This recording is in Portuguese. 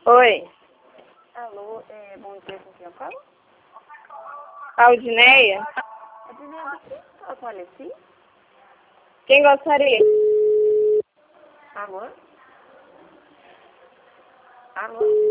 Oi, Alô, bom dia, com quem eu falo? Aldineia? Adinelda, quem fala com a Alessi? Quem gostaria? Alô? Alô?